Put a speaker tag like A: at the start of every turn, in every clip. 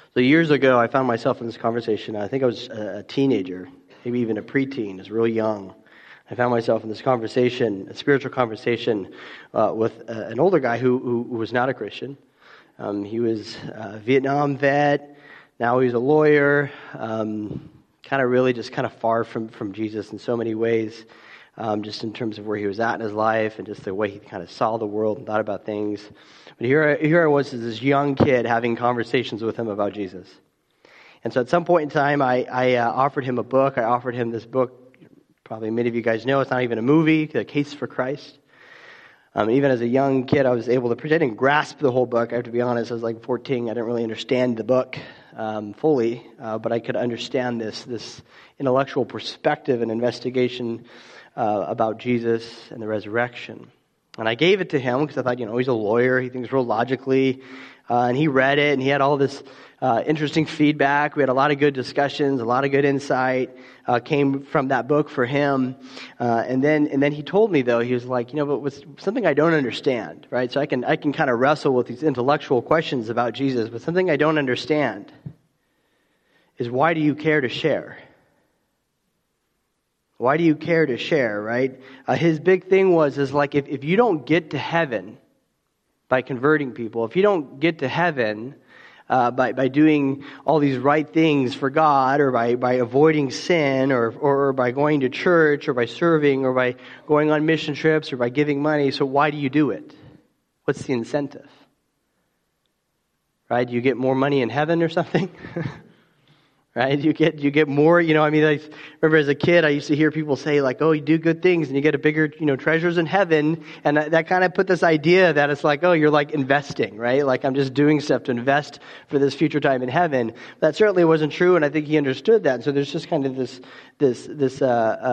A: So years ago, I found myself in this conversation. I think I was a teenager, maybe even a preteen. I was real young. I found myself in this conversation, a spiritual conversation, with an older guy who was not a Christian. He was a Vietnam vet. Now he's a lawyer. Kind of far from Jesus in so many ways, just in terms of where he was at in his life and just the way he kind of saw the world and thought about things. But here I was as this young kid having conversations with him about Jesus. And so at some point in time, I offered him a book. I offered him this book. Probably many of you guys know it's not even a movie, The Case for Christ. Even as a young kid, I was able to, I didn't grasp the whole book. I have to be honest, I was like 14. I didn't really understand the book fully, but I could understand this intellectual perspective and investigation about Jesus and the resurrection. And I gave it to him because I thought, he's a lawyer. He thinks real logically. And he read it, and he had all this interesting feedback. We had a lot of good discussions, a lot of good insight came from that book for him. And then he told me, though, he was like, but with something I don't understand, right? So I can kind of wrestle with these intellectual questions about Jesus, but something I don't understand is, why do you care to share? Why do you care to share, right? His big thing is like, if you don't get to heaven by converting people, if you don't get to heaven by doing all these right things for God, or by avoiding sin, or by going to church, or by serving, or by going on mission trips, or by giving money, so why do you do it? What's the incentive? Right? Do you get more money in heaven or something? Right? You get more, I remember as a kid, I used to hear people say like, oh, you do good things and you get a bigger, treasures in heaven. And that kind of put this idea that it's like, oh, you're like investing, right? Like, I'm just doing stuff to invest for this future time in heaven. That certainly wasn't true. And I think he understood that. And so there's just kind of this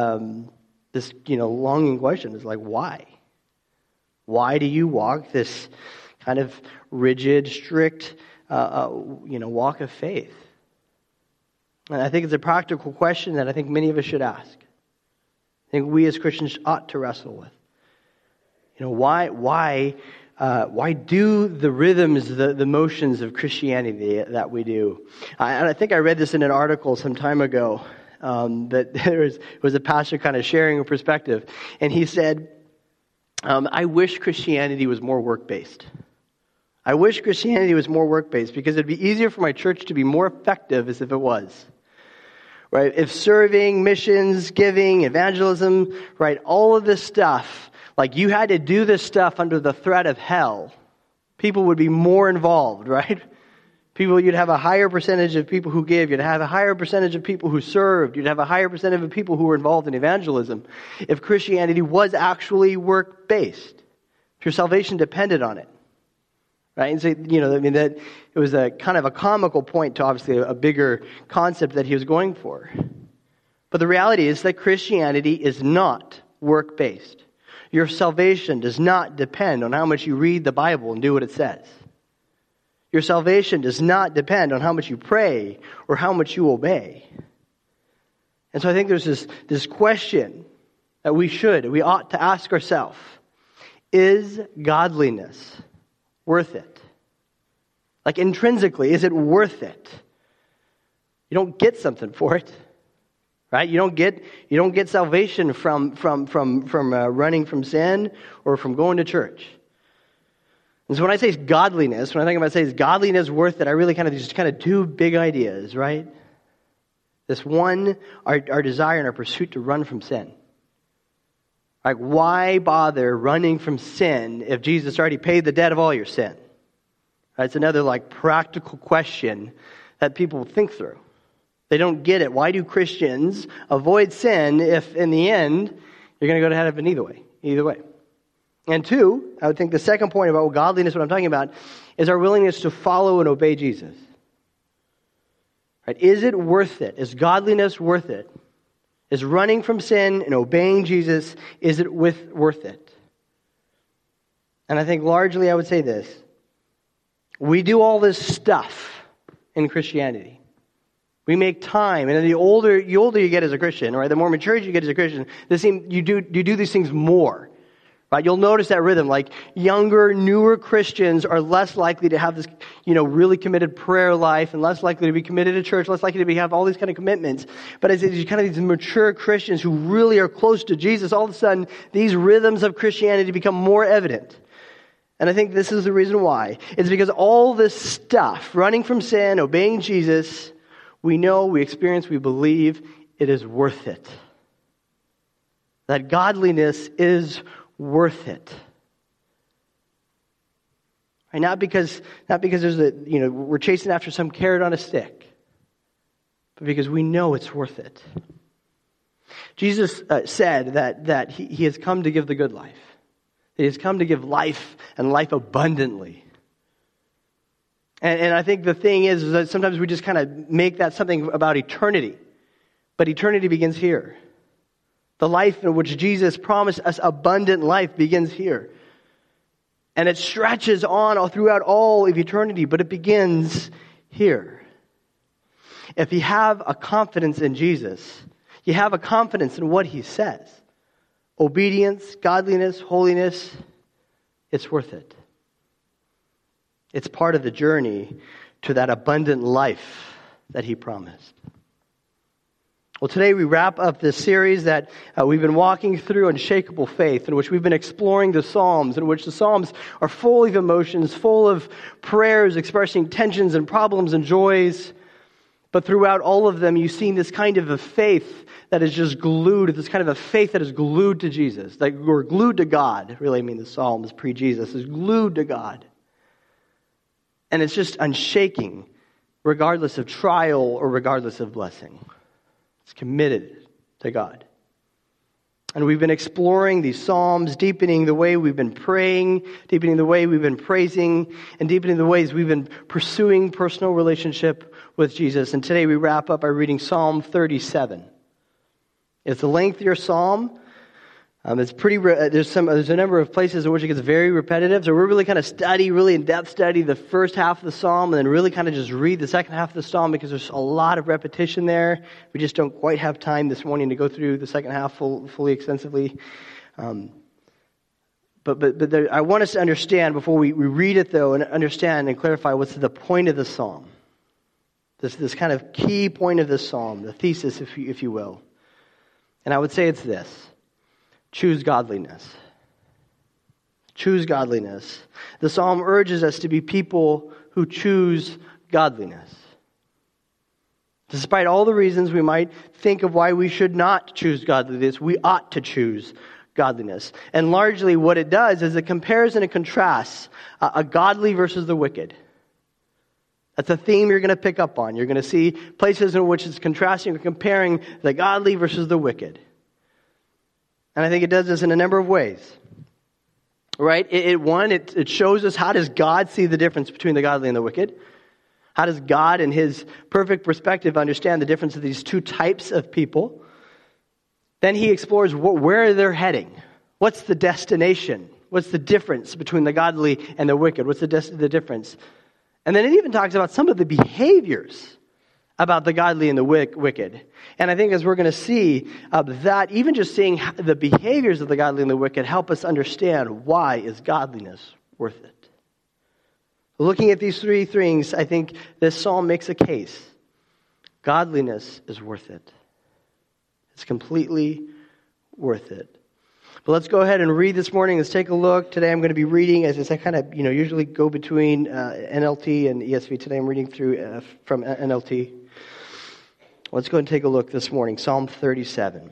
A: longing question is like, why? Why do you walk this kind of rigid, strict, walk of faith? And I think it's a practical question that I think many of us should ask. I think we as Christians ought to wrestle with. Why do the rhythms, the motions of Christianity that we do? And I think I read this in an article some time ago, that there was a pastor kind of sharing a perspective. And he said, I wish Christianity was more work-based. I wish Christianity was more work-based because it'd be easier for my church to be more effective as if it was. Right? If serving, missions, giving, evangelism, right, all of this stuff, like you had to do this stuff under the threat of hell, people would be more involved, right? You'd have a higher percentage of people who give, you'd have a higher percentage of people who served, you'd have a higher percentage of people who were involved in evangelism if Christianity was actually work-based, if your salvation depended on it. Right? And so, that it was a kind of a comical point to obviously a bigger concept that he was going for. But the reality is that Christianity is not work-based. Your salvation does not depend on how much you read the Bible and do what it says. Your salvation does not depend on how much you pray or how much you obey. And so I think there's this question that we ought to ask ourselves. Is godliness worth it? Like intrinsically, is it worth it? You don't get something for it, right? You don't get salvation from running from sin or from going to church. And so when I say godliness, when I think about saying is godliness worth it, I really just two big ideas, right? This one, our desire and our pursuit to run from sin. Like, why bother running from sin if Jesus already paid the debt of all your sin? That's another practical question that people think through. They don't get it. Why do Christians avoid sin if in the end you're going to go to heaven either way? And two, I would think the second point about godliness, what I'm talking about, is our willingness to follow and obey Jesus. Right? Is it worth it? Is godliness worth it? Is running from sin and obeying Jesus, is it worth it? And I think largely I would say this. We do all this stuff in Christianity. We make time, and the older you get as a Christian, right, the more mature you get as a Christian, you do these things more, Right? You'll notice that rhythm. Like younger, newer Christians are less likely to have this, really committed prayer life, and less likely to be committed to church, less likely to have all these kind of commitments. But as these kind of these mature Christians who really are close to Jesus, all of a sudden these rhythms of Christianity become more evident. And I think this is the reason why. It's because all this stuff, running from sin, obeying Jesus, we know, we experience, we believe it is worth it. That godliness is worth it. Right? Not because there's we're chasing after some carrot on a stick, but because we know it's worth it. Jesus said that he has come to give the good life. He has come to give life and life abundantly. And I think the thing is that sometimes we just kind of make that something about eternity. But eternity begins here. The life in which Jesus promised us abundant life begins here. And it stretches on all throughout all of eternity, but it begins here. If you have a confidence in Jesus, you have a confidence in what he says. Obedience, godliness, holiness, it's worth it. It's part of the journey to that abundant life that he promised. Well, today we wrap up this series that we've been walking through, Unshakable Faith, in which we've been exploring the Psalms, in which the Psalms are full of emotions, full of prayers expressing tensions and problems and joys. But throughout all of them, you've seen this kind of a faith that is just glued, this kind of a faith that is glued to Jesus, like we're glued to God. Really, the Psalms pre-Jesus is glued to God. And it's just unshaking, regardless of trial or regardless of blessing. It's committed to God. And we've been exploring these Psalms, deepening the way we've been praying, deepening the way we've been praising, and deepening the ways we've been pursuing personal relationship with Jesus. And today we wrap up by reading Psalm 37. It's a lengthier psalm. It's pretty. There's a number of places in which it gets very repetitive. So we're really kind of really in-depth study the first half of the psalm, and then really kind of just read the second half of the psalm because there's a lot of repetition there. We just don't quite have time this morning to go through the second half fully extensively. But I want us to understand before we read it though, and understand and clarify what's the point of the psalm. This kind of key point of this psalm, the thesis, if you will. And I would say it's this. Choose godliness. Choose godliness. The psalm urges us to be people who choose godliness. Despite all the reasons we might think of why we should not choose godliness, we ought to choose godliness. And largely what it does is it compares and it contrasts a godly versus the wicked. That's a theme you're going to pick up on. You're going to see places in which it's contrasting or comparing the godly versus the wicked. And I think it does this in a number of ways. Right? It shows us how does God see the difference between the godly and the wicked? How does God in his perfect perspective understand the difference of these two types of people? Then he explores where they're heading. What's the destination? What's the difference between the godly and the wicked? What's the difference? And then it even talks about some of the behaviors about the godly and the wicked. And I think as we're going to see that even just seeing the behaviors of the godly and the wicked help us understand why is godliness worth it. Looking at these three things, I think this psalm makes a case. Godliness is worth it. It's completely worth it. But let's go ahead and read this morning. Let's take a look. Today I'm going to be reading, as I kind of usually go between NLT and ESV. Today I'm reading through from NLT. Let's go and take a look this morning. Psalm 37.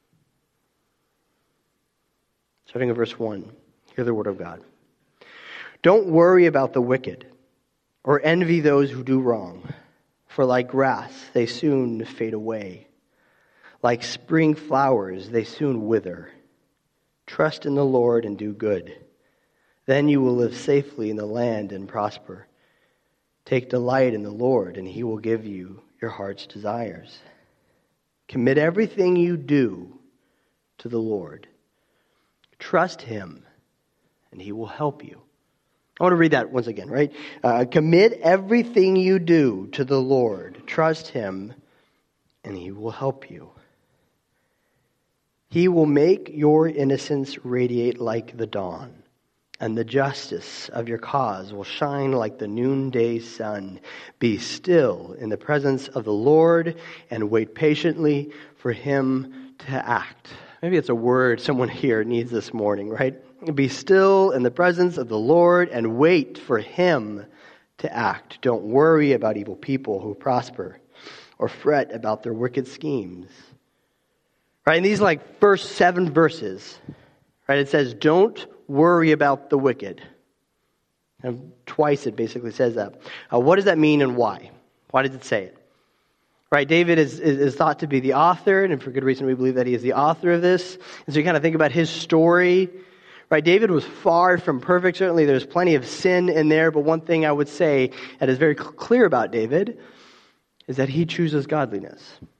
A: Starting at verse 1. Hear the word of God. Don't worry about the wicked or envy those who do wrong, for like grass they soon fade away. Like spring flowers they soon wither. Trust in the Lord and do good. Then you will live safely in the land and prosper. Take delight in the Lord, and he will give you your heart's desires. Commit everything you do to the Lord. Trust him, and he will help you. I want to read that once again, right? Commit everything you do to the Lord. Trust him, and he will help you. He will make your innocence radiate like the dawn, and the justice of your cause will shine like the noonday sun. Be still in the presence of the Lord and wait patiently for him to act. Maybe it's a word someone here needs this morning, right? Be still in the presence of the Lord and wait for him to act. Don't worry about evil people who prosper or fret about their wicked schemes. Right, in these first 7 verses, right, it says, don't worry about the wicked. And twice it basically says that. What does that mean and why? Why does it say it? Right, David is thought to be the author, and for good reason we believe that he is the author of this. And so you kind of think about his story. Right, David was far from perfect. Certainly there's plenty of sin in there, but one thing I would say that is very clear about David is that he chooses godliness.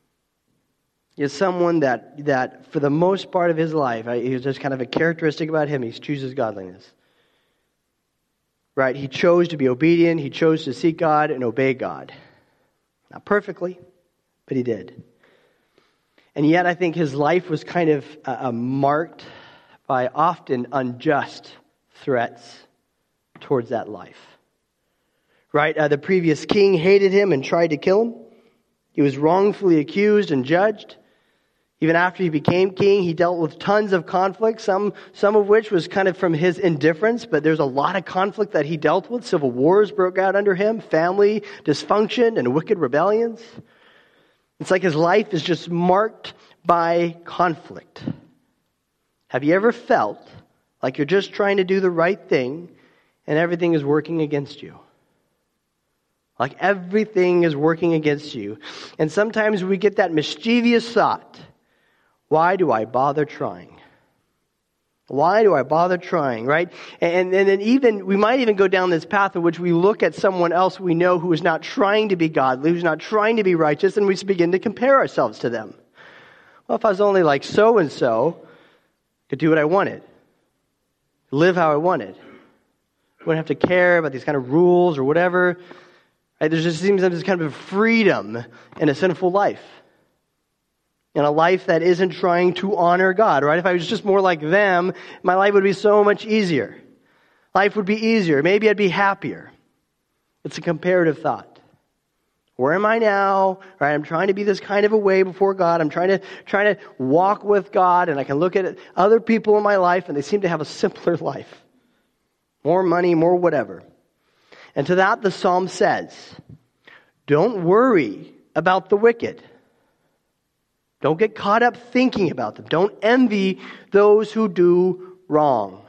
A: He is someone that for the most part of his life, he's just kind of a characteristic about him, he chooses godliness. Right? He chose to be obedient. He chose to seek God and obey God. Not perfectly, but he did. And yet I think his life was kind of marked by often unjust threats towards that life. Right? The previous king hated him and tried to kill him. He was wrongfully accused and judged. Even after he became king, he dealt with tons of conflict, some of which was kind of from his indifference, but there's a lot of conflict that he dealt with. Civil wars broke out under him, family dysfunction, and wicked rebellions. It's like his life is just marked by conflict. Have you ever felt like you're just trying to do the right thing and everything is working against you? Like everything is working against you. And sometimes we get that mischievous thought, why do I bother trying? Why do I bother trying, right? And then we might even go down this path in which we look at someone else we know who is not trying to be godly, who's not trying to be righteous, and we begin to compare ourselves to them. Well, if I was only like so-and-so, I could do what I wanted, live how I wanted. I wouldn't have to care about these kind of rules or whatever. Right? There just seems like this kind of freedom in a sinful life. In a life that isn't trying to honor God, right? If I was just more like them, my life would be so much easier. Life would be easier. Maybe I'd be happier. It's a comparative thought. Where am I now? Right? I'm trying to be this kind of a way before God. I'm trying to walk with God, and I can look at other people in my life, and they seem to have a simpler life. More money, more whatever. And to that, the psalm says, don't worry about the wicked. Don't get caught up thinking about them. Don't envy those who do wrong.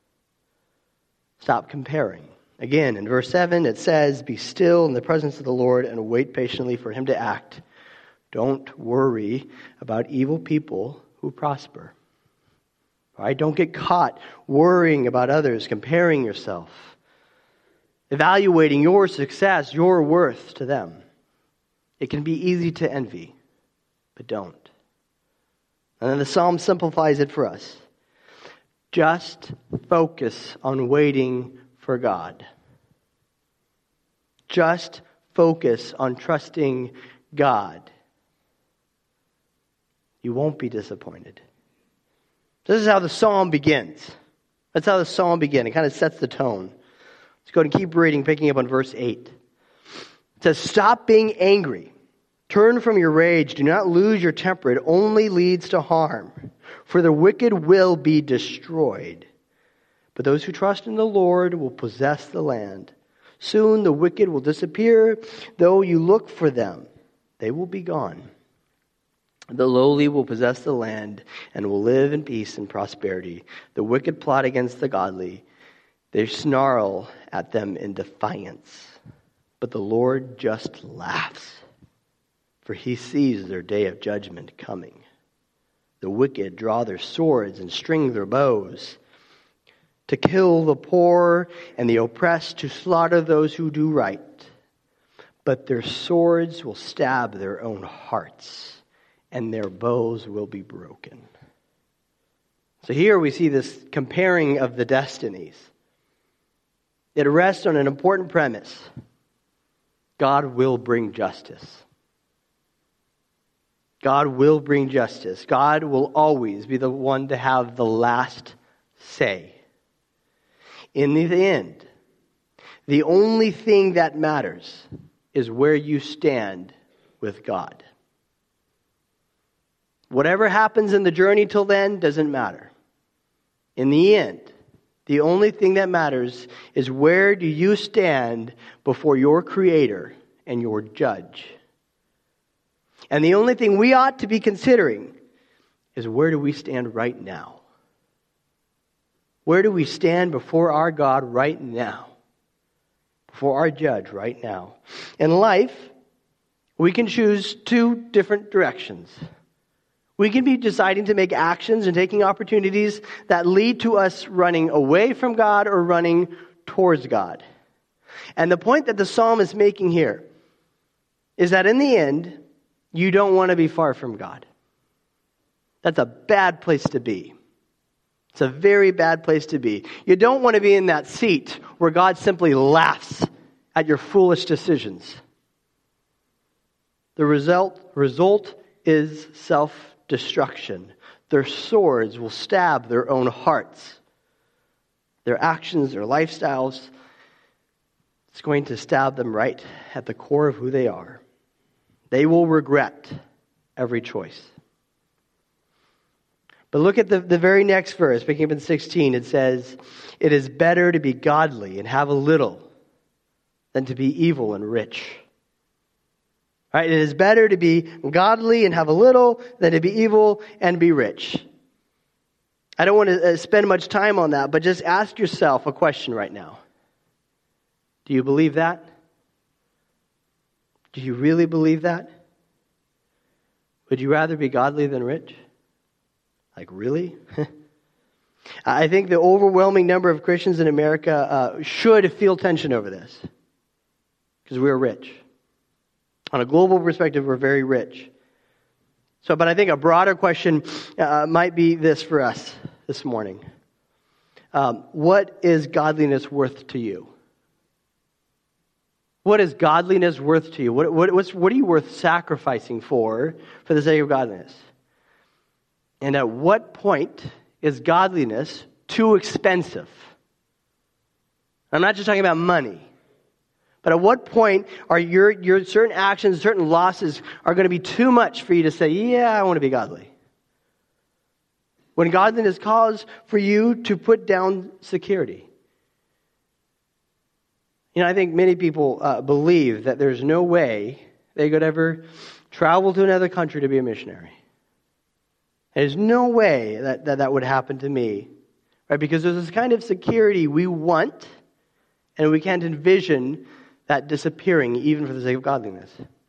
A: Stop comparing. Again, in verse 7, it says, be still in the presence of the Lord and wait patiently for him to act. Don't worry about evil people who prosper. Right? Don't get caught worrying about others, comparing yourself, evaluating your success, your worth to them. It can be easy to envy, but don't. And then the psalm simplifies it for us. Just focus on waiting for God. Just focus on trusting God. You won't be disappointed. This is how the psalm begins. That's how the psalm begins. It kind of sets the tone. Let's go ahead and keep reading, picking up on verse 8. It says, stop being angry. Turn from your rage. Do not lose your temper. It only leads to harm. For the wicked will be destroyed. But those who trust in the Lord will possess the land. Soon the wicked will disappear. Though you look for them, they will be gone. The lowly will possess the land and will live in peace and prosperity. The wicked plot against the godly. They snarl at them in defiance. But the Lord just laughs. For he sees their day of judgment coming. The wicked draw their swords and string their bows to kill the poor and the oppressed, to slaughter those who do right. But their swords will stab their own hearts, and their bows will be broken. So here we see this comparing of the destinies. It rests on an important premise. God will bring justice. God will bring justice. God will always be the one to have the last say. In the end, the only thing that matters is where you stand with God. Whatever happens in the journey till then doesn't matter. In the end, the only thing that matters is where do you stand before your Creator and your Judge. And the only thing we ought to be considering is where do we stand right now? Where do we stand before our God right now? Before our Judge right now? In life, we can choose two different directions. We can be deciding to make actions and taking opportunities that lead to us running away from God or running towards God. And the point that the psalm is making here is that in the end, you don't want to be far from God. That's a bad place to be. It's a very bad place to be. You don't want to be in that seat where God simply laughs at your foolish decisions. The result is self-destruction. Their swords will stab their own hearts. Their actions, their lifestyles, it's going to stab them right at the core of who they are. They will regret every choice. But look at the very next verse, picking up in 16. It says, "It is better to be godly and have a little than to be evil and rich." Right? It is better to be godly and have a little than to be evil and be rich. I don't want to spend much time on that, but just ask yourself a question right now. Do you believe that? Do you really believe that? Would you rather be godly than rich? Like, really? I think the overwhelming number of Christians in America should feel tension over this. Because we're rich. On a global perspective, we're very rich. But I think a broader question might be this for us this morning. What is godliness worth to you? What is godliness worth to you? What are you worth sacrificing for the sake of godliness? And at what point is godliness too expensive? I'm not just talking about money. But at what point are your certain actions, certain losses are going to be too much for you to say, yeah, I want to be godly? When godliness calls for you to put down security. I think many people believe that there's no way they could ever travel to another country to be a missionary. There's no way that would happen to me, right? Because there's this kind of security we want, and we can't envision that disappearing even for the sake of godliness.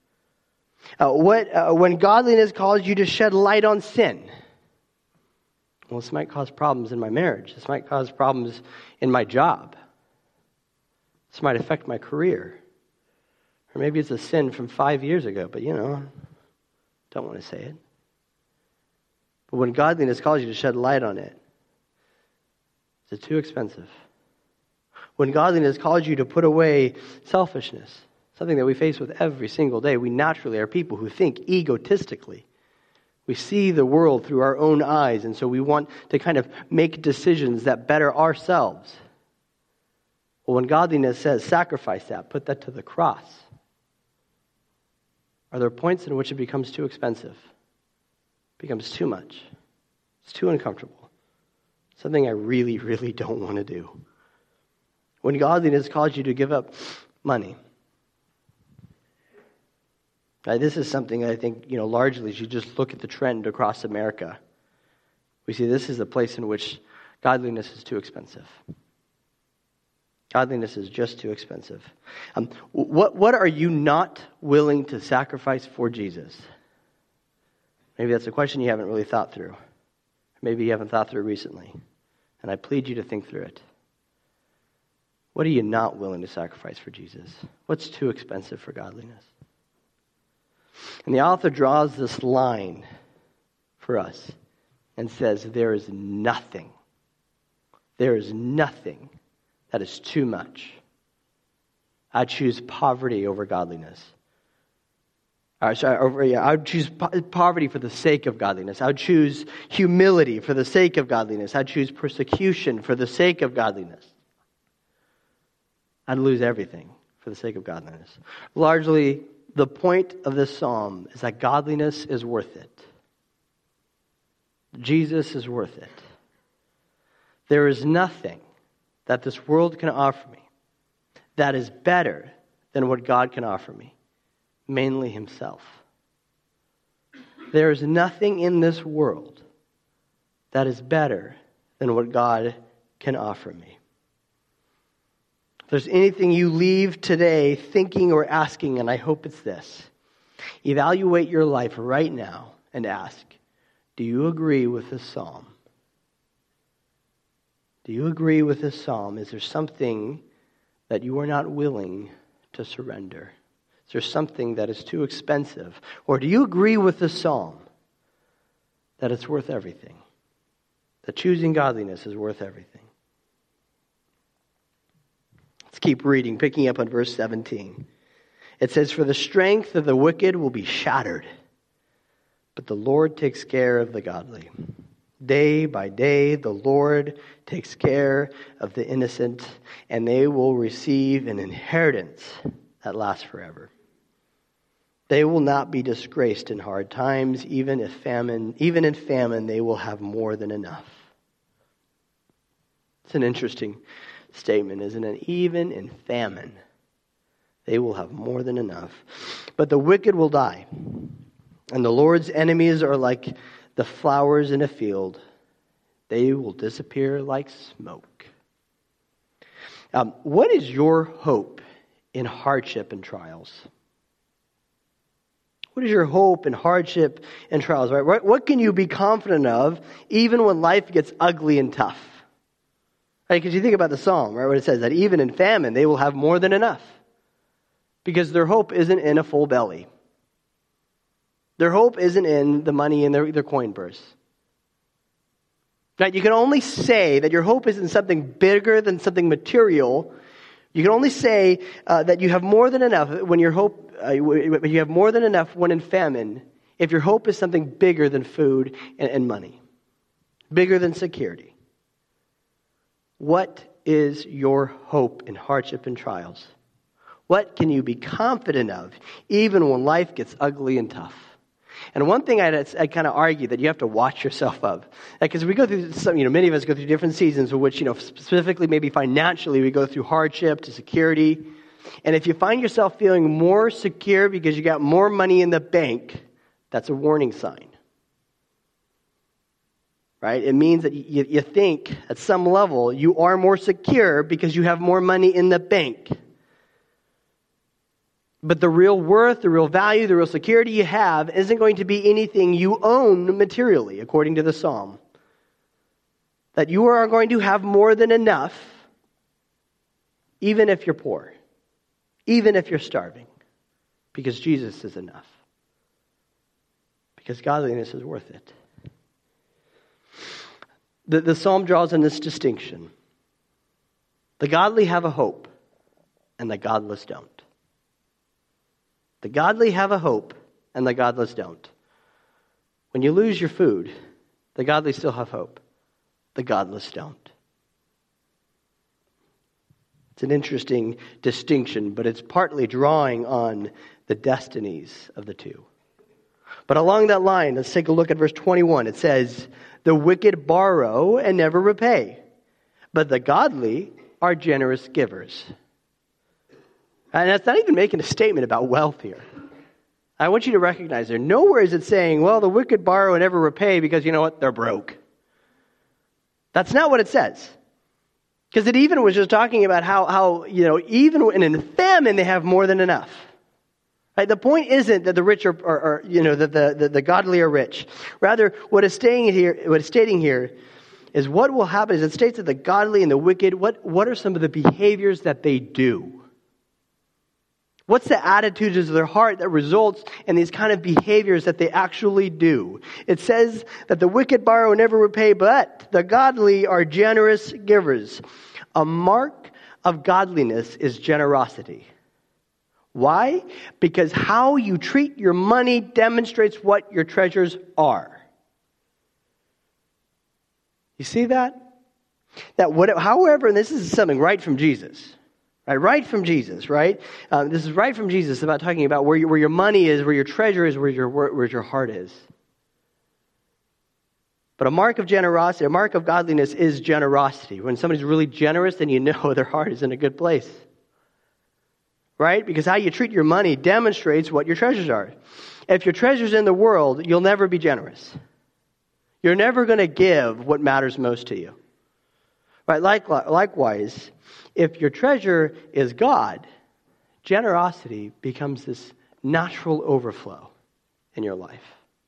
A: When godliness calls you to shed light on sin, well, this might cause problems in my marriage. This might cause problems in my job. This might affect my career. Or maybe it's a sin from 5 years ago, but don't want to say it. But when godliness calls you to shed light on it, is it too expensive? When godliness calls you to put away selfishness, something that we face with every single day, we naturally are people who think egotistically. We see the world through our own eyes, and so we want to kind of make decisions that better ourselves. Well, when godliness says, sacrifice that, put that to the cross, are there points in which it becomes too expensive? It becomes too much. It's too uncomfortable. Something I really, really don't want to do. When godliness calls you to give up money. This is something I think, largely as you just look at the trend across America, we see this is a place in which godliness is too expensive. Godliness is just too expensive. What are you not willing to sacrifice for Jesus? Maybe that's a question you haven't really thought through. Maybe you haven't thought through recently. And I plead you to think through it. What are you not willing to sacrifice for Jesus? What's too expensive for godliness? And the author draws this line for us and says, there is nothing that is too much. I choose poverty over godliness. I would choose poverty for the sake of godliness. I would choose humility for the sake of godliness. I'd choose persecution for the sake of godliness. I'd lose everything for the sake of godliness. Largely, the point of this psalm is that godliness is worth it. Jesus is worth it. There is nothing that this world can offer me that is better than what God can offer me, mainly himself. There is nothing in this world that is better than what God can offer me. If there's anything you leave today thinking or asking, and I hope it's this, evaluate your life right now and ask, do you agree with this psalm? Do you agree with this psalm? Is there something that you are not willing to surrender? Is there something that is too expensive? Or do you agree with the psalm that it's worth everything? That choosing godliness is worth everything. Let's keep reading, picking up on verse 17. It says, "For the strength of the wicked will be shattered, but the Lord takes care of the godly. Day by day, the Lord takes care of the innocent, and they will receive an inheritance that lasts forever. They will not be disgraced in hard times, even in famine, they will have more than enough." It's an interesting statement, isn't it? Even in famine, they will have more than enough. But the wicked will die, and the Lord's enemies are like the flowers in a field. They will disappear like smoke. What is your hope in hardship and trials? What is your hope in hardship and trials? Right? What can you be confident of even when life gets ugly and tough? Right? Because you think about the psalm, right? What it says, that even in famine, they will have more than enough. Because their hope isn't in a full belly. Their hope isn't in the money in their coin purse. Right? You can only say that your hope is in something bigger than something material. You can only say that you have more than enough when you have more than enough when in famine, if your hope is something bigger than food and money, bigger than security. What is your hope in hardship and trials? What can you be confident of even when life gets ugly and tough? And one thing I kind of argue that you have to watch yourself of, because we go through some, many of us go through different seasons in which, specifically maybe financially, we go through hardship to security. And if you find yourself feeling more secure because you got more money in the bank, that's a warning sign. Right? It means that you think at some level you are more secure because you have more money in the bank. But the real worth, the real value, the real security you have isn't going to be anything you own materially, according to the psalm. That you are going to have more than enough, even if you're poor, even if you're starving, because Jesus is enough. Because godliness is worth it. The psalm draws on this distinction. The godly have a hope, and the godless don't. The godly have a hope, and the godless don't. When you lose your food, the godly still have hope. The godless don't. It's an interesting distinction, but it's partly drawing on the destinies of the two. But along that line, let's take a look at verse 21. It says, "The wicked borrow and never repay, but the godly are generous givers." And that's not even making a statement about wealth here. I want you to recognize there. Nowhere is it saying, well, the wicked borrow and never repay because, you know what, they're broke. That's not what it says. Because it even was just talking about how even when in famine, they have more than enough. Right? The point isn't that the rich that the godly are rich. Rather, what it's stating here is what will happen is it states that the godly and the wicked, what are some of the behaviors that they do? What's the attitudes of their heart that results in these kind of behaviors that they actually do? It says that the wicked borrow and never repay, but the godly are generous givers. A mark of godliness is generosity. Why? Because how you treat your money demonstrates what your treasures are. You see that? However, and this is something right from Jesus. Right from Jesus, right? This is right from Jesus about talking about where your money is, where your treasure is, where your heart is. But a mark of generosity, a mark of godliness is generosity. When somebody's really generous, then you know their heart is in a good place. Right? Because how you treat your money demonstrates what your treasures are. If your treasure's in the world, you'll never be generous. You're never going to give what matters most to you. Right? Likewise, if your treasure is God, generosity becomes this natural overflow in your life.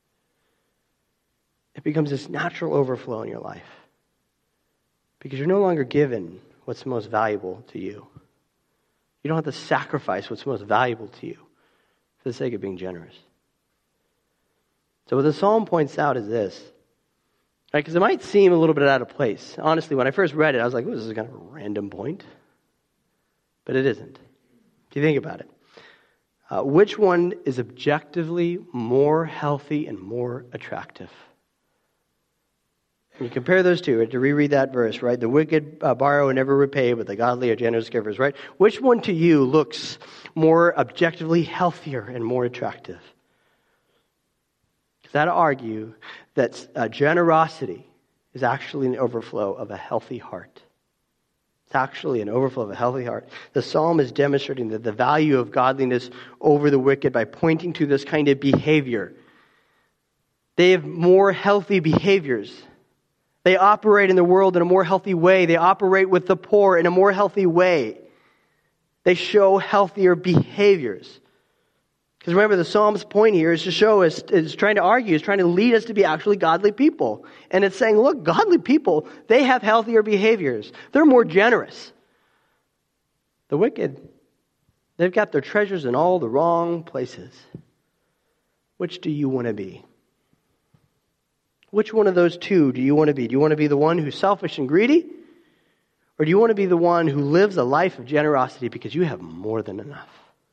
A: It becomes this natural overflow in your life. Because you're no longer given what's most valuable to you. You don't have to sacrifice what's most valuable to you for the sake of being generous. So what the psalm points out is this. Right? Because it might seem a little bit out of place. Honestly, when I first read it, I was like, this is kind of a random point. But it isn't. If you think about it. Which one is objectively more healthy and more attractive? When you compare those two, to reread that verse, right? The wicked borrow and never repay, but the godly are generous givers, right? Which one to you looks more objectively healthier and more attractive? Because I'd argue that generosity is actually an overflow of a healthy heart. It's actually an overflow of a healthy heart. The psalm is demonstrating that the value of godliness over the wicked by pointing to this kind of behavior. They have more healthy behaviors. They operate in the world in a more healthy way. They operate with the poor in a more healthy way. They show healthier behaviors. Because remember, the psalm's point here is to show us, is trying to argue, is trying to lead us to be actually godly people. And it's saying, look, godly people, they have healthier behaviors. They're more generous. The wicked, they've got their treasures in all the wrong places. Which do you want to be? Which one of those two do you want to be? Do you want to be the one who's selfish and greedy? Or do you want to be the one who lives a life of generosity because you have more than enough?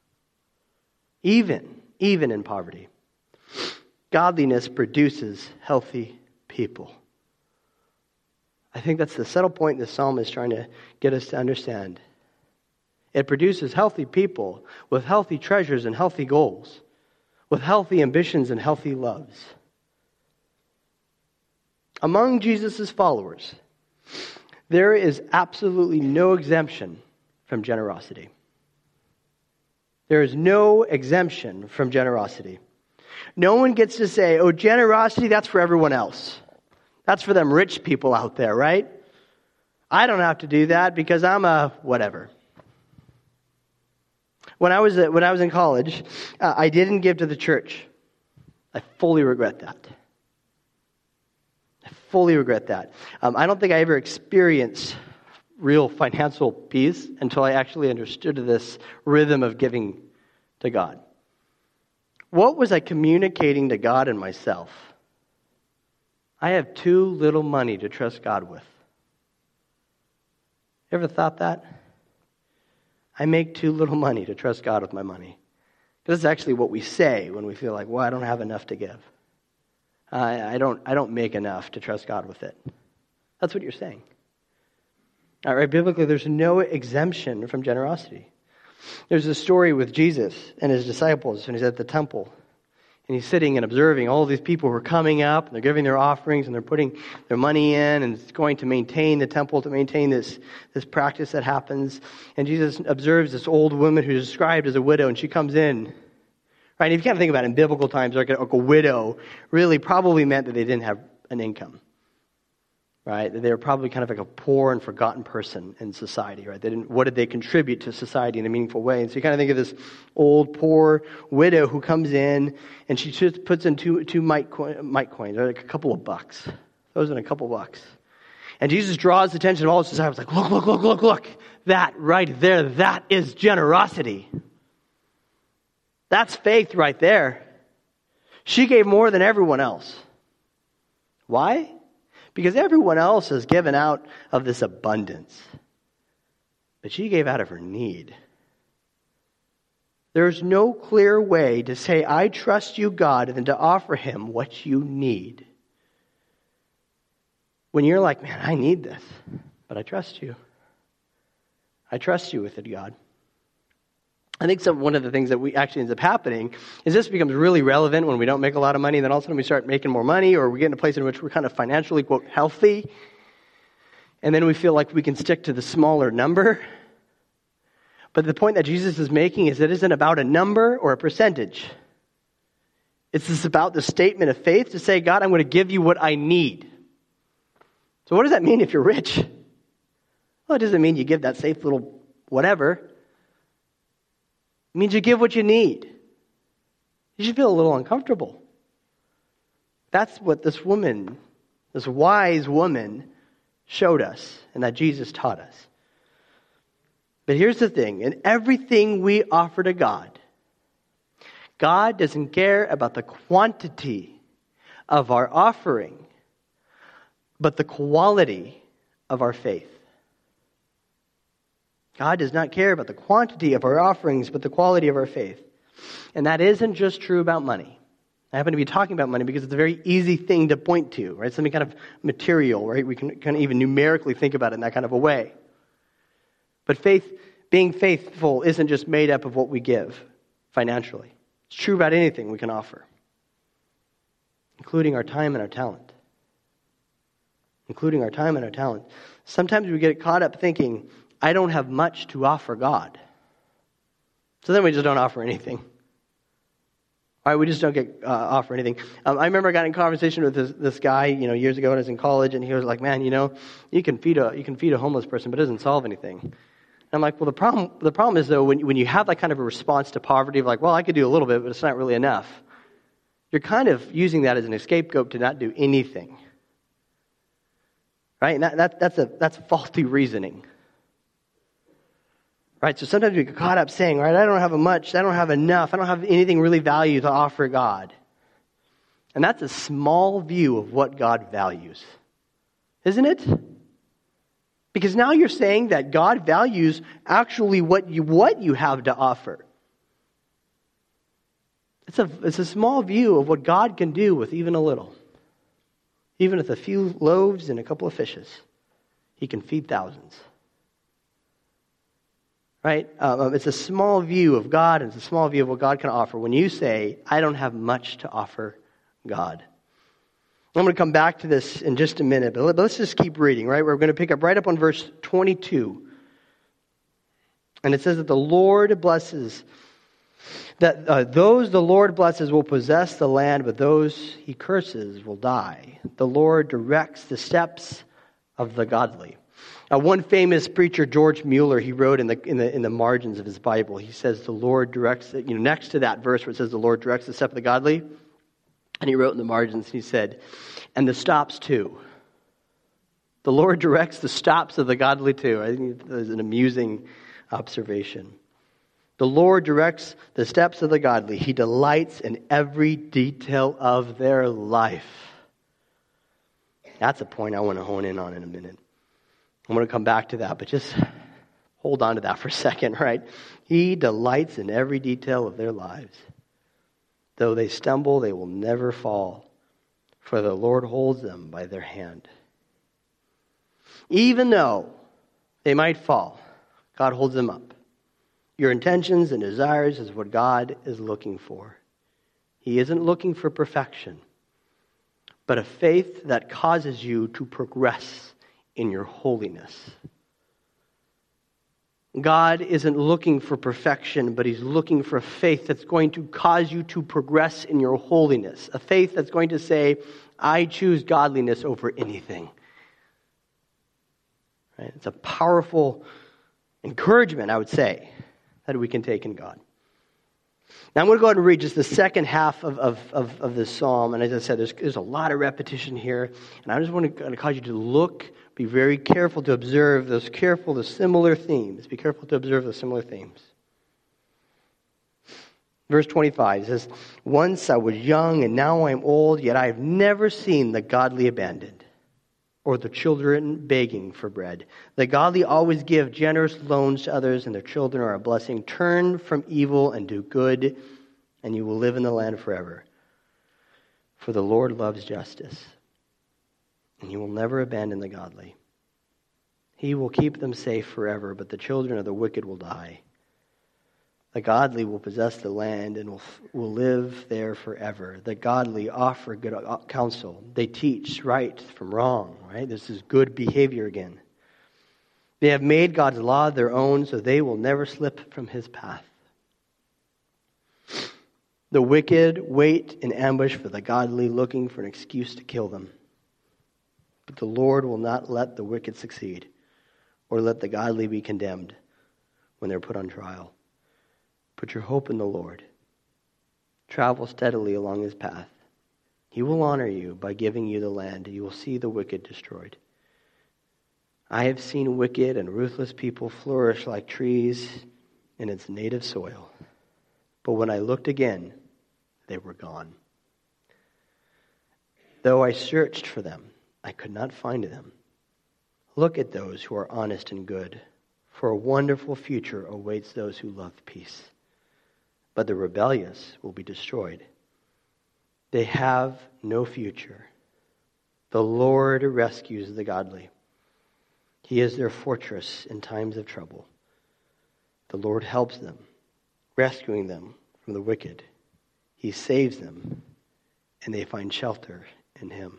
A: Even in poverty. Godliness produces healthy people. I think that's the subtle point the psalm is trying to get us to understand. It produces healthy people with healthy treasures and healthy goals, with healthy ambitions and healthy loves. Among Jesus' followers, there is absolutely no exemption from generosity. There is no exemption from generosity. No one gets to say, oh, generosity, that's for everyone else. That's for them rich people out there, right? I don't have to do that because I'm a whatever. When I was in college, I didn't give to the church. I fully regret that. I don't think I ever experienced real financial peace until I actually understood this rhythm of giving to God. What was I communicating to God and myself? I have too little money to trust God with. Ever thought that? I make too little money to trust God with my money. This is actually what we say when we feel like, well, I don't have enough to give. I don't make enough to trust God with it. That's what you're saying. All right, biblically, there's no exemption from generosity. There's a story with Jesus and his disciples when he's at the temple. And he's sitting and observing all of these people who are coming up, and they're giving their offerings, and they're putting their money in, and it's going to maintain the temple, to maintain this practice that happens. And Jesus observes this old woman who's described as a widow, and she comes in. Right? And if you kind of think about it, in biblical times, like a widow really probably meant that they didn't have an income. Right? That they were probably kind of like a poor and forgotten person in society. Right? What did they contribute to society in a meaningful way? And so you kind of think of this old, poor widow who comes in, and she just puts in two mite coins, or like a couple of bucks. Throws in a couple of bucks. And Jesus draws the attention of all his disciples, like, look. That right there, that is generosity. That's faith right there. She gave more than everyone else. Why? Because everyone else has given out of this abundance. But she gave out of her need. There's no clear way to say, I trust you, God, than to offer him what you need. When you're like, man, I need this, but I trust you. I trust you with it, God. I think one of the things that we actually ends up happening is this becomes really relevant when we don't make a lot of money, and then all of a sudden we start making more money, or we get in a place in which we're kind of financially, quote, healthy, and then we feel like we can stick to the smaller number. But the point that Jesus is making is it isn't about a number or a percentage. It's just about the statement of faith to say, God, I'm going to give you what I need. So what does that mean if you're rich? Well, it doesn't mean you give that safe little whatever. It means you give what you need. You should feel a little uncomfortable. That's what this woman, this wise woman, showed us and that Jesus taught us. But here's the thing. In everything we offer to God, God doesn't care about the quantity of our offering, but the quality of our faith. God does not care about the quantity of our offerings, but the quality of our faith. And that isn't just true about money. I happen to be talking about money because it's a very easy thing to point to, right? Something kind of material, right? We can kind of even numerically think about it in that kind of a way. But being faithful isn't just made up of what we give financially. It's true about anything we can offer, including our time and our talent. Including our time and our talent. Sometimes we get caught up thinking, I don't have much to offer God. So then we just don't offer anything. All right, we just don't offer anything. I remember I got in conversation with this guy, years ago when I was in college, and he was like, "Man, you can feed a homeless person, but it doesn't solve anything." And I'm like, "Well, the problem is though when you have that kind of a response to poverty of like, well, I could do a little bit, but it's not really enough. You're kind of using that as an scapegoat to not do anything, right? And that's faulty reasoning." Right, so sometimes we get caught up saying, right, I don't have much, I don't have enough, I don't have anything really value to offer God. And that's a small view of what God values. Isn't it? Because now you're saying that God values actually what you have to offer. It's a small view of what God can do with even a little. Even with a few loaves and a couple of fishes, he can feed thousands. Right? It's a small view of God, and it's a small view of what God can offer. When you say, I don't have much to offer God. I'm going to come back to this in just a minute, but let's just keep reading, right? We're going to pick up right up on verse 22. And it says that the Lord blesses, that those the Lord blesses will possess the land, but those he curses will die. The Lord directs the steps of the godly. One famous preacher, George Mueller, he wrote in the margins of his Bible, he says the Lord directs, next to that verse where it says the Lord directs the step of the godly, and he wrote in the margins, he said, and the stops too. The Lord directs the stops of the godly too. I think it was an amusing observation. The Lord directs the steps of the godly. He delights in every detail of their life. That's a point I want to hone in on in a minute. I'm going to come back to that, but just hold on to that for a second, right? He delights in every detail of their lives. Though they stumble, they will never fall, for the Lord holds them by their hand. Even though they might fall, God holds them up. Your intentions and desires is what God is looking for. He isn't looking for perfection, but a faith that causes you to progress in your holiness. God isn't looking for perfection, but he's looking for a faith that's going to cause you to progress in your holiness. A faith that's going to say, I choose godliness over anything. Right? It's a powerful encouragement, I would say, that we can take in God. Now I'm going to go ahead and read just the second half of this psalm. And as I said, there's a lot of repetition here. And I just want to cause you to look, be very careful to observe the similar themes. Be careful to observe the similar themes. Verse 25 says, once I was young and now I am old, yet I have never seen the godly abandoned, or the children begging for bread. The godly always give generous loans to others, and their children are a blessing. Turn from evil and do good, and you will live in the land forever. For the Lord loves justice, and he will never abandon the godly. He will keep them safe forever, but the children of the wicked will die. The godly will possess the land and will live there forever. The godly offer good counsel. They teach right from wrong, right? This is good behavior again. They have made God's law their own, so they will never slip from his path. The wicked wait in ambush for the godly, looking for an excuse to kill them. But the Lord will not let the wicked succeed, or let the godly be condemned when they're put on trial. Put your hope in the Lord. Travel steadily along his path. He will honor you by giving you the land. You will see the wicked destroyed. I have seen wicked and ruthless people flourish like trees in its native soil. But when I looked again, they were gone. Though I searched for them, I could not find them. Look at those who are honest and good, for a wonderful future awaits those who love peace. But the rebellious will be destroyed. They have no future. The Lord rescues the godly. He is their fortress in times of trouble. The Lord helps them, rescuing them from the wicked. He saves them, and they find shelter in him.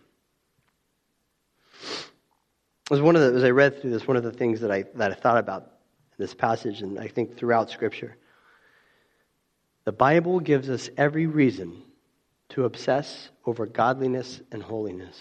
A: As I read through this, one of the things that I thought about in this passage, and I think throughout Scripture, the Bible gives us every reason to obsess over godliness and holiness.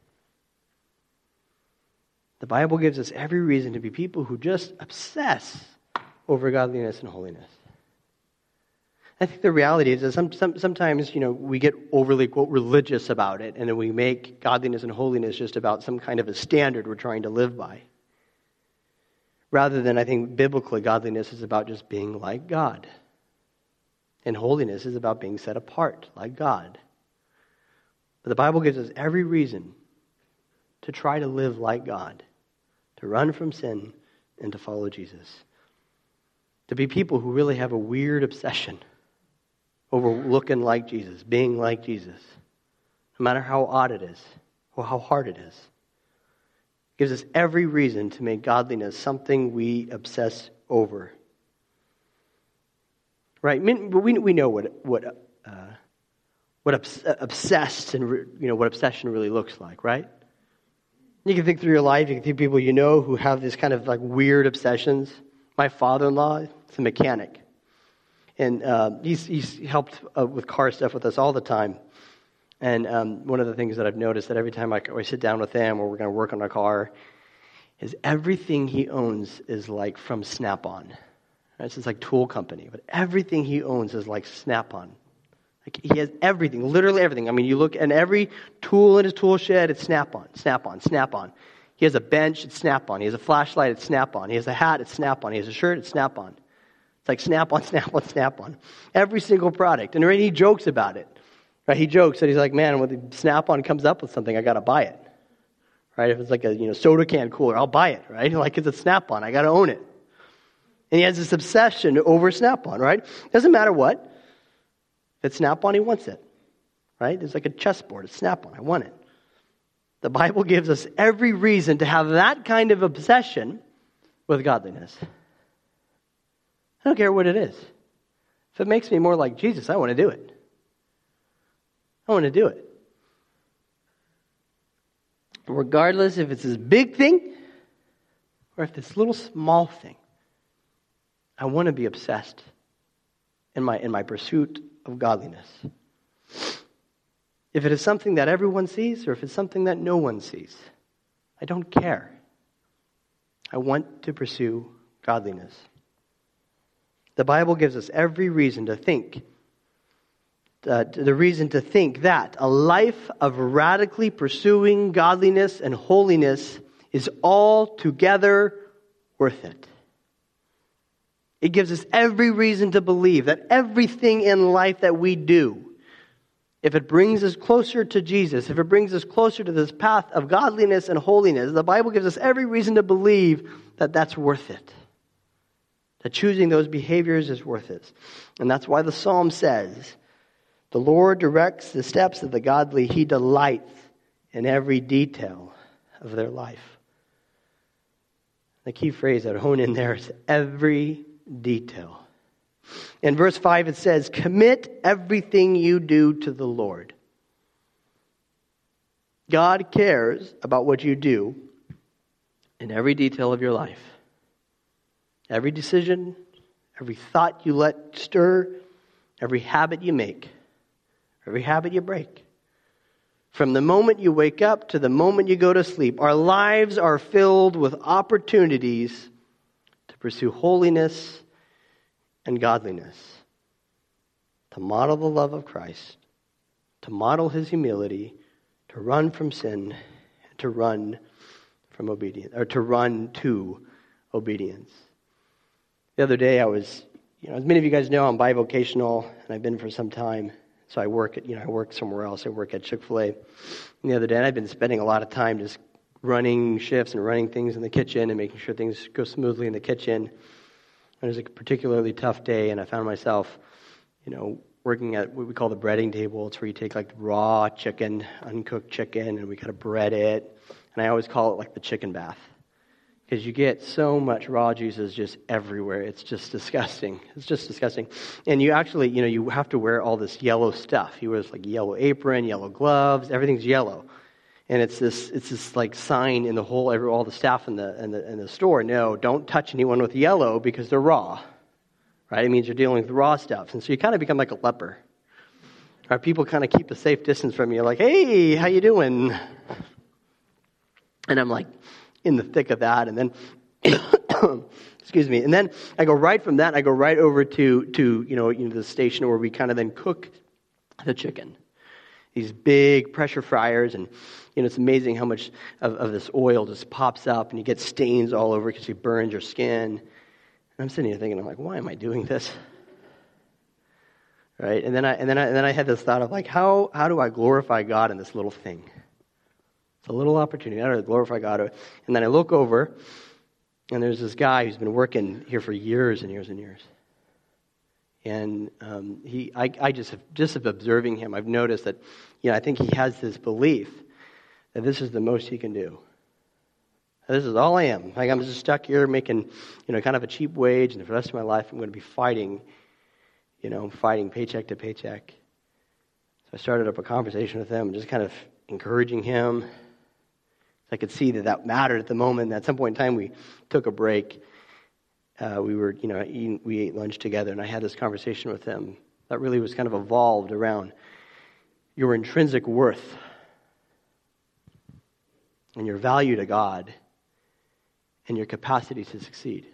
A: The Bible gives us every reason to be people who just obsess over godliness and holiness. I think the reality is that sometimes, we get overly, quote, religious about it, and then we make godliness and holiness just about some kind of a standard we're trying to live by. Rather than, I think, biblically, godliness is about just being like God. And holiness is about being set apart like God. But the Bible gives us every reason to try to live like God, to run from sin and to follow Jesus. To be people who really have a weird obsession over looking like Jesus, being like Jesus, no matter how odd it is or how hard it is. It gives us every reason to make godliness something we obsess over. Right? We know what obsessed and what obsession really looks like, right? You can think through your life. You can think people who have this kind of like weird obsessions. My father-in-law is a mechanic, and he's helped with car stuff with us all the time. And one of the things that I've noticed that every time I sit down with him or we're going to work on a car, is everything he owns is like from Snap-on. Right? So it's like tool company, but everything he owns is like Snap-on. Like he has everything, literally everything. I mean, you look at every tool in his tool shed, it's Snap-on, Snap-on, Snap-on. He has a bench, it's Snap-on. He has a flashlight, it's Snap-on. He has a hat, it's Snap-on. He has a shirt, it's Snap-on. It's like Snap-on, Snap-on, Snap-on. Every single product. And right, he jokes about it. Right? He jokes that he's like, man, when the Snap-on comes up with something, I got to buy it. Right? If it's like a soda can cooler, I'll buy it. Right? Like it's a Snap-on, I got to own it. And he has this obsession over Snap-on, right? Doesn't matter what. If it's Snap-on, he wants it. Right? There's like a chessboard. It's Snap-on. I want it. The Bible gives us every reason to have that kind of obsession with godliness. I don't care what it is. If it makes me more like Jesus, I want to do it. I want to do it. Regardless if it's this big thing or if it's this little small thing. I want to be obsessed in my pursuit of godliness. If it is something that everyone sees or if it's something that no one sees, I don't care. I want to pursue godliness. The Bible gives us every reason to think, that a life of radically pursuing godliness and holiness is altogether worth it. It gives us every reason to believe that everything in life that we do if it brings us closer to Jesus, if it brings us closer to this path of godliness and holiness, the Bible gives us every reason to believe that that's worth it. That choosing those behaviors is worth it. And that's why the Psalm says, the Lord directs the steps of the godly. He delights in every detail of their life. The key phrase I'd hone in there is every detail. In verse 5 it says, commit everything you do to the Lord. God cares about what you do in every detail of your life. Every decision, every thought you let stir, every habit you make, every habit you break. From the moment you wake up to the moment you go to sleep, our lives are filled with opportunities to pursue holiness and godliness, to model the love of Christ, to model his humility, to run from sin, and to run from obedience, or to run to obedience. The other day I was, as many of you guys know, I'm bivocational, and I've been for some time. So I work somewhere else. I work at Chick-fil-A. And the other day I've been spending a lot of time just running shifts and running things in the kitchen and making sure things go smoothly in the kitchen. It was a particularly tough day, and I found myself, working at what we call the breading table. It's where you take like raw chicken, uncooked chicken, and we kind of bread it. And I always call it like the chicken bath, because you get so much raw juices just everywhere. It's just disgusting. It's just disgusting. And you actually, you have to wear all this yellow stuff. He wears like yellow apron, yellow gloves. Everything's yellow. And it's this like sign in the whole, all the staff in the store. No, don't touch anyone with yellow because they're raw, right? It means you're dealing with raw stuff, and so you kind of become like a leper. Right? People kind of keep a safe distance from you, like, "Hey, how you doing?" And I'm like in the thick of that, and then, excuse me, and then I go right from that. I go right over to the station where we kind of then cook the chicken. These big pressure fryers, and it's amazing how much of this oil just pops up, and you get stains all over because it burns your skin. And I'm sitting here thinking, I'm like, why am I doing this? Right? And then I had this thought of like, how do I glorify God in this little thing? It's a little opportunity. How do I glorify God? And then I look over, and there's this guy who's been working here for years and years and years. And I just observing him, I've noticed that, I think he has this belief that this is the most he can do. This is all I am. Like, I'm just stuck here making, kind of a cheap wage, and for the rest of my life I'm going to be fighting paycheck to paycheck. So I started up a conversation with him, just kind of encouraging him. I could see that mattered at the moment. And at some point in time, we took a break. We ate lunch together, and I had this conversation with him that really was kind of evolved around your intrinsic worth and your value to God and your capacity to succeed.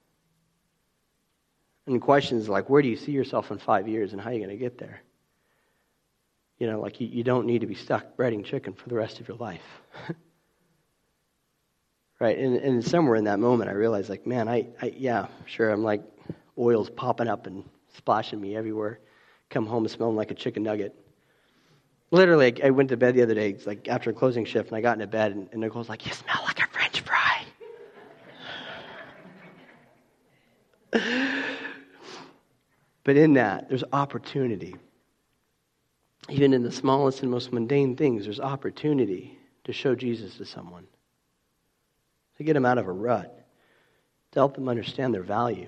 A: And questions like, where do you see yourself in 5 years, and how are you going to get there? You don't need to be stuck breading chicken for the rest of your life. Right, and somewhere in that moment, I realized, like, man, I'm like, oil's popping up and splashing me everywhere. Come home smelling like a chicken nugget. Literally, I went to bed the other day, it's like after a closing shift, and I got into bed, and Nicole's like, you smell like a French fry. But in that, there's opportunity. Even in the smallest and most mundane things, there's opportunity to show Jesus to someone. To get them out of a rut. To help them understand their value.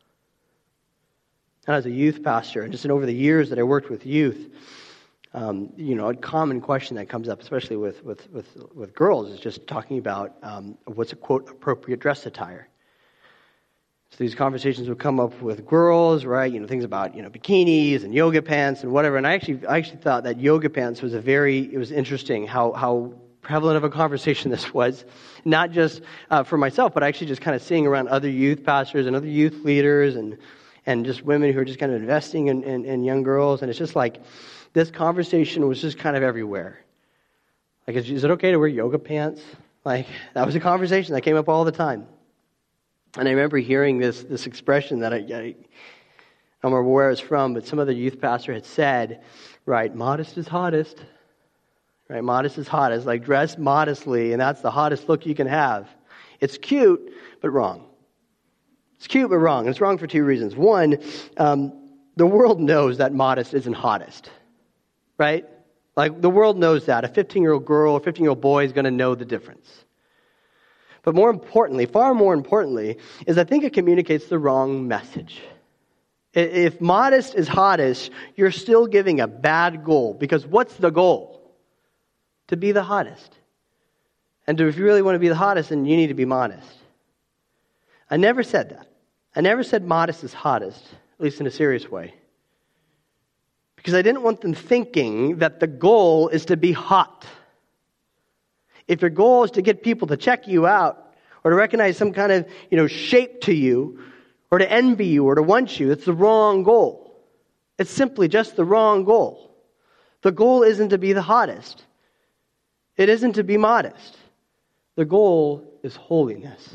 A: And as a youth pastor, and just over the years that I worked with youth, a common question that comes up, especially with girls, is just talking about what's a, quote, appropriate dress attire. So these conversations would come up with girls, right? Things about, bikinis and yoga pants and whatever. And I actually thought that yoga pants was it was interesting how prevalent of a conversation this was. Not just for myself, but actually just kind of seeing around other youth pastors and other youth leaders and just women who are just kind of investing in young girls. And it's just like, this conversation was just kind of everywhere. Like, is it okay to wear yoga pants? Like, that was a conversation that came up all the time. And I remember hearing this expression that I don't remember where it's from, but some other youth pastor had said, right, modest is hottest. Right, modest is hottest. Like, dress modestly, and that's the hottest look you can have. It's cute, but wrong. It's cute, but wrong. And it's wrong for two reasons. One, the world knows that modest isn't hottest. Right? Like, the world knows that. A 15-year-old girl or 15-year-old boy is going to know the difference. But more importantly, far more importantly, is I think it communicates the wrong message. If modest is hottest, you're still giving a bad goal. Because what's the goal? To be the hottest. And if you really want to be the hottest, then you need to be modest. I never said that. I never said modest is hottest, at least in a serious way. Because I didn't want them thinking that the goal is to be hot. If your goal is to get people to check you out, or to recognize some kind of, shape to you, or to envy you, or to want you, it's the wrong goal. It's simply just the wrong goal. The goal isn't to be the hottest. It isn't to be modest. The goal is holiness.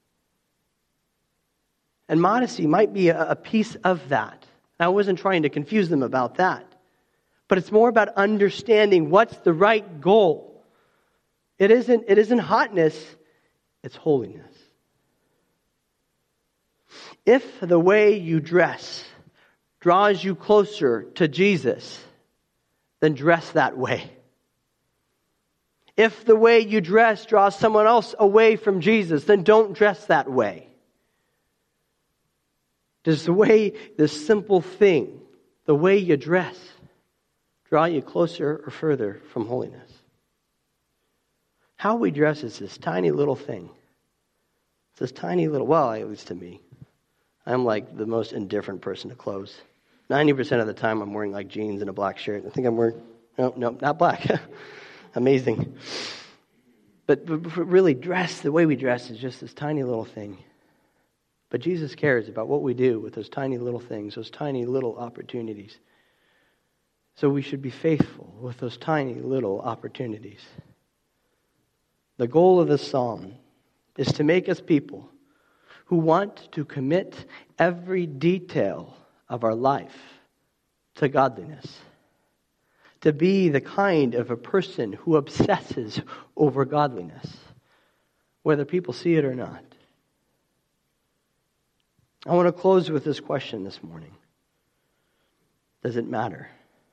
A: And modesty might be a piece of that. I wasn't trying to confuse them about that. But it's more about understanding what's the right goal. It isn't hotness, it's holiness. If the way you dress draws you closer to Jesus, then dress that way. If the way you dress draws someone else away from Jesus, then don't dress that way. Does this simple thing, the way you dress, draw you closer or further from holiness? How we dress is this tiny little thing. It's this tiny little, well, at least to me. I'm like the most indifferent person to clothes. 90% of the time I'm wearing like jeans and a black shirt. I think I'm wearing, no, not black. Amazing. But really, the way we dress is just this tiny little thing. But Jesus cares about what we do with those tiny little things, those tiny little opportunities. So we should be faithful with those tiny little opportunities. The goal of this psalm is to make us people who want to commit every detail of our life to godliness. To be the kind of a person who obsesses over godliness, whether people see it or not. I want to close with this question this morning. Does it matter?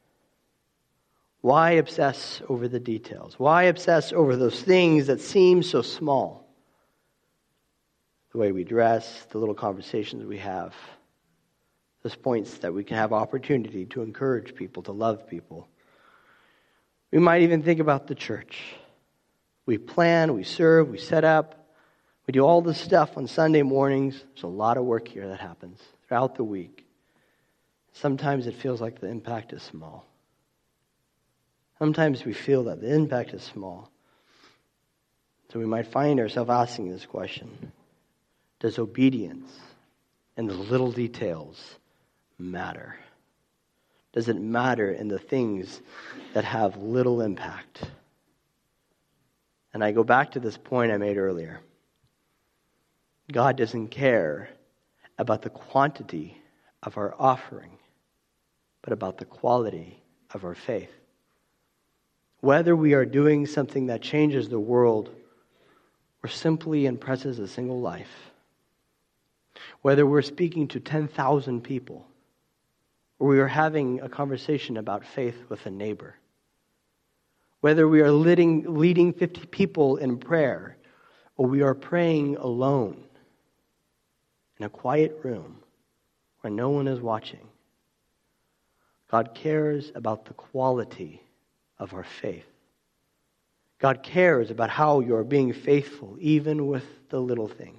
A: Why obsess over the details? Why obsess over those things that seem so small? The way we dress, the little conversations we have, those points that we can have opportunity to encourage people, to love people. We might even think about the church. We plan, we serve, we set up, we do all this stuff on Sunday mornings. There's a lot of work here that happens throughout the week. Sometimes it feels like the impact is small. Sometimes we feel that the impact is small. So we might find ourselves asking this question: does obedience and the little details matter? Does it matter in the things that have little impact? And I go back to this point I made earlier. God doesn't care about the quantity of our offering, but about the quality of our faith. Whether we are doing something that changes the world or simply impresses a single life, whether we're speaking to 10,000 people, or we are having a conversation about faith with a neighbor, whether we are leading 50 people in prayer, or we are praying alone in a quiet room where no one is watching, God cares about the quality of our faith. God cares about how you're being faithful, even with the little things.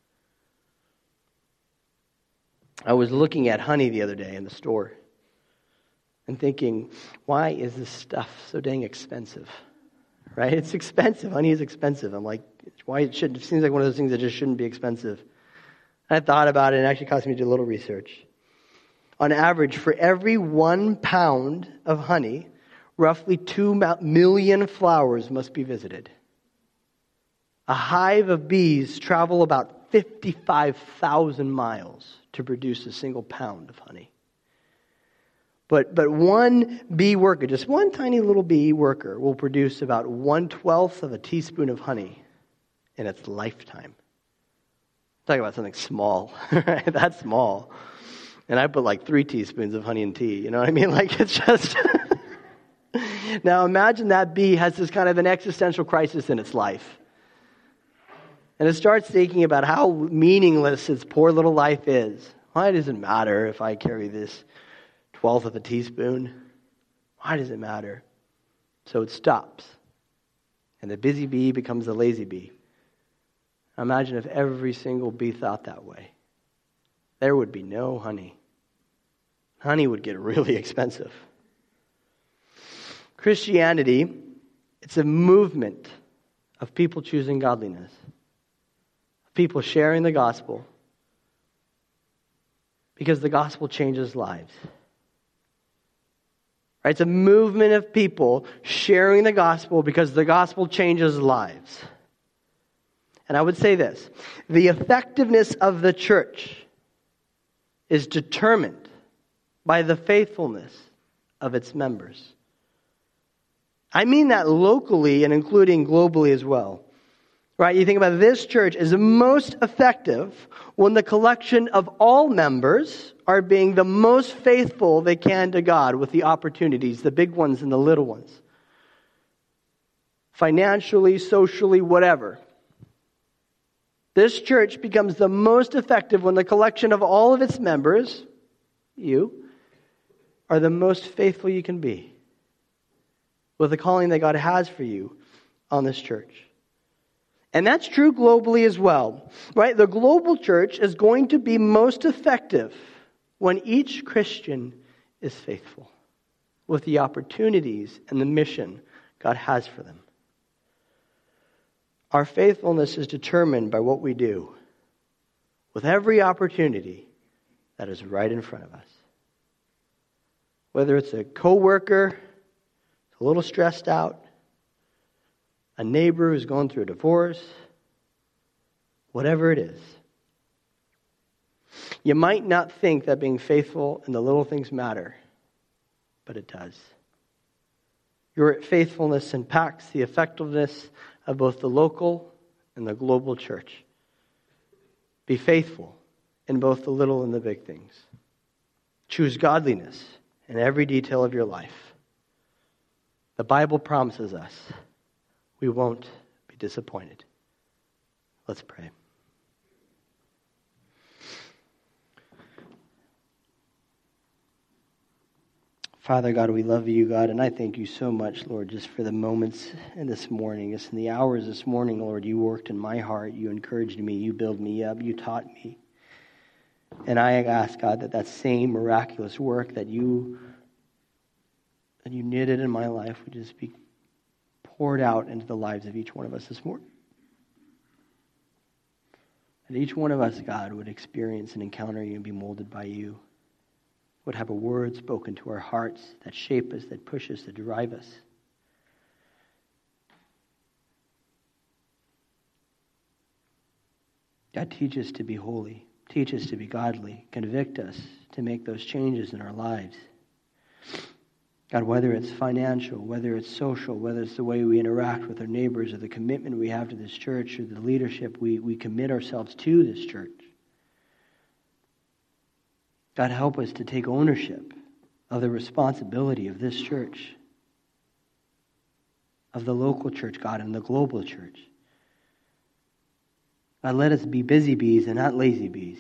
A: I was looking at honey the other day in the store and thinking, why is this stuff so dang expensive? Right? It's expensive. Honey is expensive. I'm like, why it shouldn't? It seems like one of those things that just shouldn't be expensive. And I thought about it, and it actually caused me to do a little research. On average, for every 1 pound of honey, roughly 2 million flowers must be visited. A hive of bees travel about 55,000 miles to produce a single pound of honey. But one bee worker, just one tiny little bee worker, will produce about 1/12 of a teaspoon of honey in its lifetime. Talk about something small, right? That's small. And I put like 3 teaspoons of honey in tea. You know what I mean? Like, it's just... Now imagine that bee has this kind of an existential crisis in its life. And it starts thinking about how meaningless its poor little life is. Why does it matter if I carry this 1/12 of a teaspoon? Why does it matter? So it stops. And the busy bee becomes the lazy bee. Imagine if every single bee thought that way. There would be no honey. Honey would get really expensive. Christianity, it's a movement of people choosing godliness. People sharing the gospel. Because the gospel changes lives. Right? It's a movement of people sharing the gospel because the gospel changes lives. And I would say this, the effectiveness of the church is determined by the faithfulness of its members. I mean that locally and including globally as well. Right? You think about this church is most effective when the collection of all members are being the most faithful they can to God with the opportunities, the big ones and the little ones. Financially, socially, whatever. This church becomes the most effective when the collection of all of its members, you, are the most faithful you can be with the calling that God has for you on this church. And that's true globally as well, right? The global church is going to be most effective when each Christian is faithful with the opportunities and the mission God has for them. Our faithfulness is determined by what we do with every opportunity that is right in front of us. Whether it's a coworker, a little stressed out, a neighbor who's going through a divorce, whatever it is. You might not think that being faithful in the little things matter, but it does. Your faithfulness impacts the effectiveness of both the local and the global church. Be faithful in both the little and the big things. Choose godliness in every detail of your life. The Bible promises us we won't be disappointed. Let's pray. Father God, we love you, God, and I thank you so much, Lord, just for the moments in this morning, just in the hours this morning, Lord, you worked in my heart, you encouraged me, you built me up, you taught me. And I ask, God, that same miraculous work that you knitted in my life would just be poured out into the lives of each one of us this morning. And each one of us, God, would experience and encounter you and be molded by you. Would have a word spoken to our hearts that shape us, that push us, that drive us. God, teach us to be holy. Teach us to be godly. Convict us to make those changes in our lives. God, whether it's financial, whether it's social, whether it's the way we interact with our neighbors or the commitment we have to this church or the leadership we commit ourselves to this church. God, help us to take ownership of the responsibility of this church, of the local church, God, and the global church. God, let us be busy bees and not lazy bees.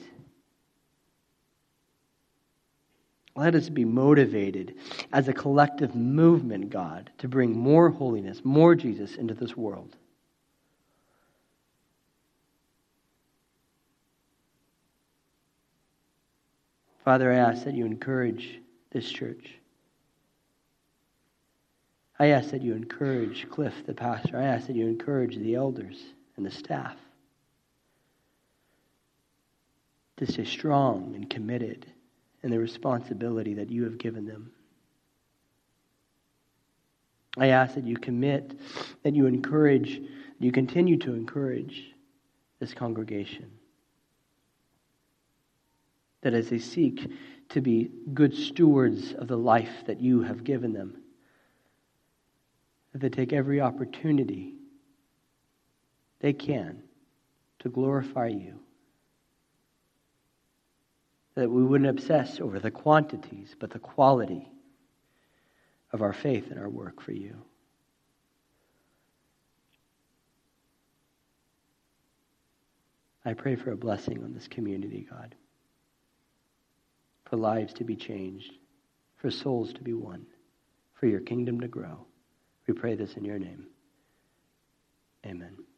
A: Let us be motivated as a collective movement, God, to bring more holiness, more Jesus into this world. Father, I ask that you encourage this church. I ask that you encourage Cliff, the pastor. I ask that you encourage the elders and the staff to stay strong and committed in the responsibility that you have given them. I ask that you commit, that you encourage, you continue to encourage this congregation. That as they seek to be good stewards of the life that you have given them. That they take every opportunity they can to glorify you. That we wouldn't obsess over the quantities, but the quality of our faith and our work for you. I pray for a blessing on this community, God. For lives to be changed, for souls to be won, for your kingdom to grow. We pray this in your name. Amen.